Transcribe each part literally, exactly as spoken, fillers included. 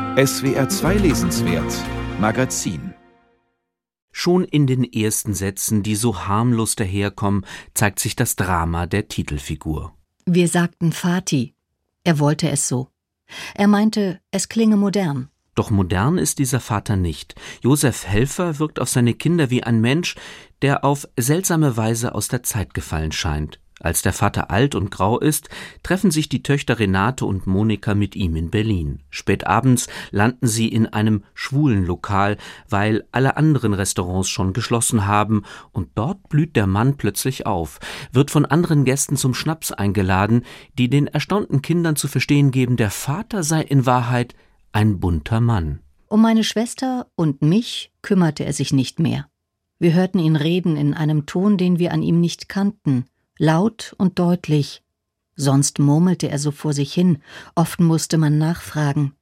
S W R zwei Lesenswert Magazin. Schon in den ersten Sätzen, die so harmlos daherkommen, zeigt sich das Drama der Titelfigur. Wir sagten Vati. Er wollte es so. Er meinte, es klinge modern. Doch modern ist dieser Vater nicht. Josef Helfer wirkt auf seine Kinder wie ein Mensch, der auf seltsame Weise aus der Zeit gefallen scheint. Als der Vater alt und grau ist, treffen sich die Töchter Renate und Monika mit ihm in Berlin. Spät abends landen sie in einem schwulen Lokal, weil alle anderen Restaurants schon geschlossen haben, und dort blüht der Mann plötzlich auf, wird von anderen Gästen zum Schnaps eingeladen, die den erstaunten Kindern zu verstehen geben, der Vater sei in Wahrheit ein bunter Mann. Um meine Schwester und mich kümmerte er sich nicht mehr. Wir hörten ihn reden in einem Ton, den wir an ihm nicht kannten, laut und deutlich. Sonst murmelte er so vor sich hin, oft musste man nachfragen.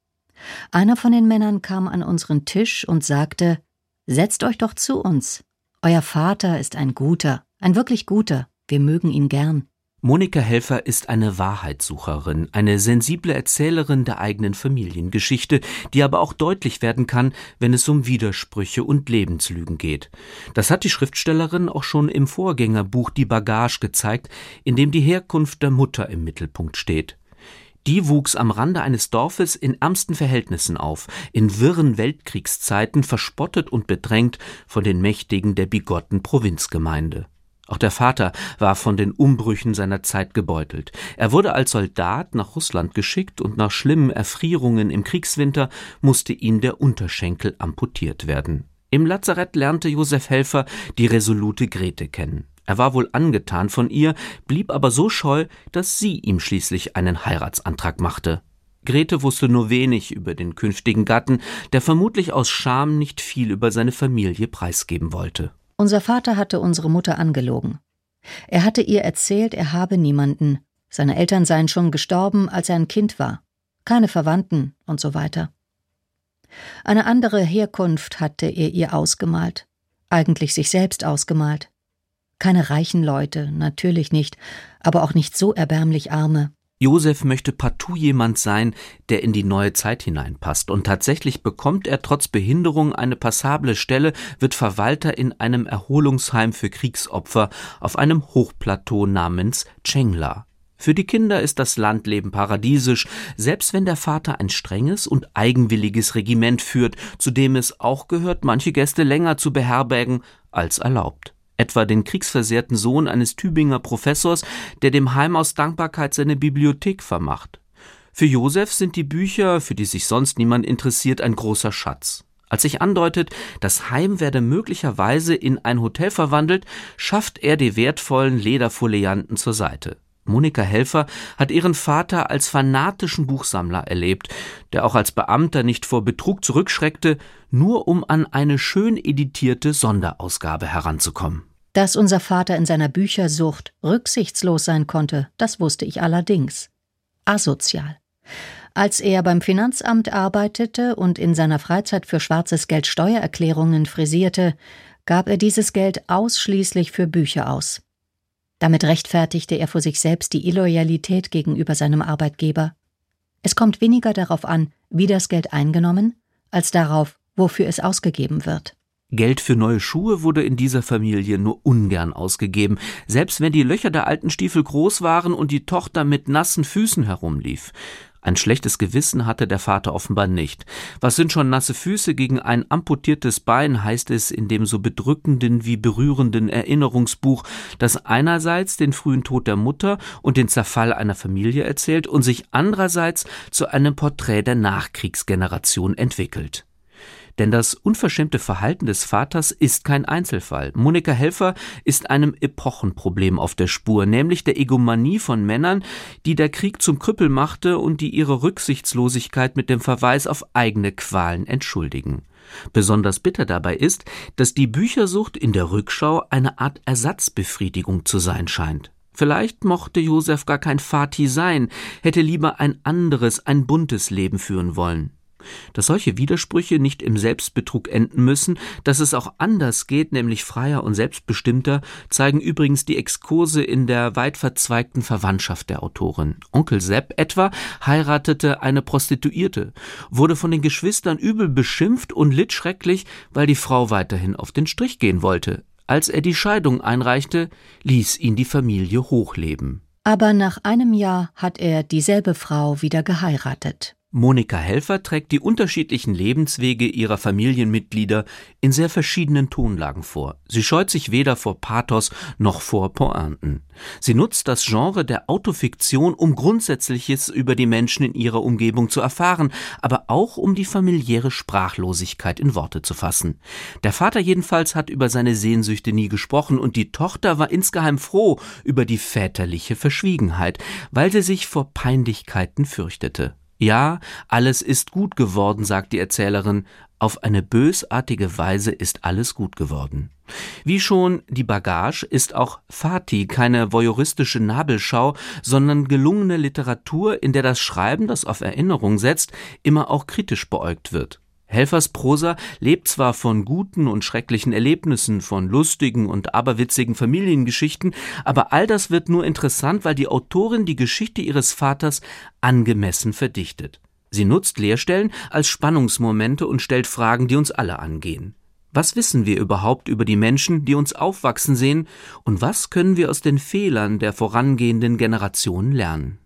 Einer von den Männern kam an unseren Tisch und sagte: »Setzt euch doch zu uns. Euer Vater ist ein guter, ein wirklich guter, wir mögen ihn gern.« Monika Helfer ist eine Wahrheitssucherin, eine sensible Erzählerin der eigenen Familiengeschichte, die aber auch deutlich werden kann, wenn es um Widersprüche und Lebenslügen geht. Das hat die Schriftstellerin auch schon im Vorgängerbuch Die Bagage gezeigt, in dem die Herkunft der Mutter im Mittelpunkt steht. Die wuchs am Rande eines Dorfes in ärmsten Verhältnissen auf, in wirren Weltkriegszeiten verspottet und bedrängt von den Mächtigen der bigotten Provinzgemeinde. Auch der Vater war von den Umbrüchen seiner Zeit gebeutelt. Er wurde als Soldat nach Russland geschickt und nach schlimmen Erfrierungen im Kriegswinter musste ihm der Unterschenkel amputiert werden. Im Lazarett lernte Josef Helfer die resolute Grete kennen. Er war wohl angetan von ihr, blieb aber so scheu, dass sie ihm schließlich einen Heiratsantrag machte. Grete wusste nur wenig über den künftigen Gatten, der vermutlich aus Scham nicht viel über seine Familie preisgeben wollte. Unser Vater hatte unsere Mutter angelogen. Er hatte ihr erzählt, er habe niemanden. Seine Eltern seien schon gestorben, als er ein Kind war. Keine Verwandten und so weiter. Eine andere Herkunft hatte er ihr ausgemalt. Eigentlich sich selbst ausgemalt. Keine reichen Leute, natürlich nicht, aber auch nicht so erbärmlich arme. Josef möchte partout jemand sein, der in die neue Zeit hineinpasst, und tatsächlich bekommt er trotz Behinderung eine passable Stelle, wird Verwalter in einem Erholungsheim für Kriegsopfer auf einem Hochplateau namens Tschengla. Für die Kinder ist das Landleben paradiesisch, selbst wenn der Vater ein strenges und eigenwilliges Regiment führt, zu dem es auch gehört, manche Gäste länger zu beherbergen als erlaubt. Etwa den kriegsversehrten Sohn eines Tübinger Professors, der dem Heim aus Dankbarkeit seine Bibliothek vermacht. Für Josef sind die Bücher, für die sich sonst niemand interessiert, ein großer Schatz. Als sich andeutet, das Heim werde möglicherweise in ein Hotel verwandelt, schafft er die wertvollen Lederfolianten zur Seite. Monika Helfer hat ihren Vater als fanatischen Buchsammler erlebt, der auch als Beamter nicht vor Betrug zurückschreckte, nur um an eine schön editierte Sonderausgabe heranzukommen. Dass unser Vater in seiner Büchersucht rücksichtslos sein konnte, das wusste ich allerdings. Asozial. Als er beim Finanzamt arbeitete und in seiner Freizeit für schwarzes Geld Steuererklärungen frisierte, gab er dieses Geld ausschließlich für Bücher aus. Damit rechtfertigte er vor sich selbst die Illoyalität gegenüber seinem Arbeitgeber. Es kommt weniger darauf an, wie das Geld eingenommen, als darauf, wofür es ausgegeben wird. Geld für neue Schuhe wurde in dieser Familie nur ungern ausgegeben, selbst wenn die Löcher der alten Stiefel groß waren und die Tochter mit nassen Füßen herumlief. Ein schlechtes Gewissen hatte der Vater offenbar nicht. Was sind schon nasse Füße gegen ein amputiertes Bein, heißt es in dem so bedrückenden wie berührenden Erinnerungsbuch, das einerseits den frühen Tod der Mutter und den Zerfall einer Familie erzählt und sich andererseits zu einem Porträt der Nachkriegsgeneration entwickelt. Denn das unverschämte Verhalten des Vaters ist kein Einzelfall. Monika Helfer ist einem Epochenproblem auf der Spur, nämlich der Egomanie von Männern, die der Krieg zum Krüppel machte und die ihre Rücksichtslosigkeit mit dem Verweis auf eigene Qualen entschuldigen. Besonders bitter dabei ist, dass die Büchersucht in der Rückschau eine Art Ersatzbefriedigung zu sein scheint. Vielleicht mochte Josef gar kein Vati sein, hätte lieber ein anderes, ein buntes Leben führen wollen. Dass solche Widersprüche nicht im Selbstbetrug enden müssen, dass es auch anders geht, nämlich freier und selbstbestimmter, zeigen übrigens die Exkurse in der weit verzweigten Verwandtschaft der Autorin. Onkel Sepp etwa heiratete eine Prostituierte, wurde von den Geschwistern übel beschimpft und litt schrecklich, weil die Frau weiterhin auf den Strich gehen wollte. Als er die Scheidung einreichte, ließ ihn die Familie hochleben. Aber nach einem Jahr hat er dieselbe Frau wieder geheiratet. Monika Helfer trägt die unterschiedlichen Lebenswege ihrer Familienmitglieder in sehr verschiedenen Tonlagen vor. Sie scheut sich weder vor Pathos noch vor Pointen. Sie nutzt das Genre der Autofiktion, um Grundsätzliches über die Menschen in ihrer Umgebung zu erfahren, aber auch um die familiäre Sprachlosigkeit in Worte zu fassen. Der Vater jedenfalls hat über seine Sehnsüchte nie gesprochen und die Tochter war insgeheim froh über die väterliche Verschwiegenheit, weil sie sich vor Peinlichkeiten fürchtete. Ja, alles ist gut geworden, sagt die Erzählerin. Auf eine bösartige Weise ist alles gut geworden. Wie schon die Bagage ist auch Fatih keine voyeuristische Nabelschau, sondern gelungene Literatur, in der das Schreiben, das auf Erinnerung setzt, immer auch kritisch beäugt wird. Helfers Prosa lebt zwar von guten und schrecklichen Erlebnissen, von lustigen und aberwitzigen Familiengeschichten, aber all das wird nur interessant, weil die Autorin die Geschichte ihres Vaters angemessen verdichtet. Sie nutzt Leerstellen als Spannungsmomente und stellt Fragen, die uns alle angehen. Was wissen wir überhaupt über die Menschen, die uns aufwachsen sehen, und was können wir aus den Fehlern der vorangehenden Generationen lernen?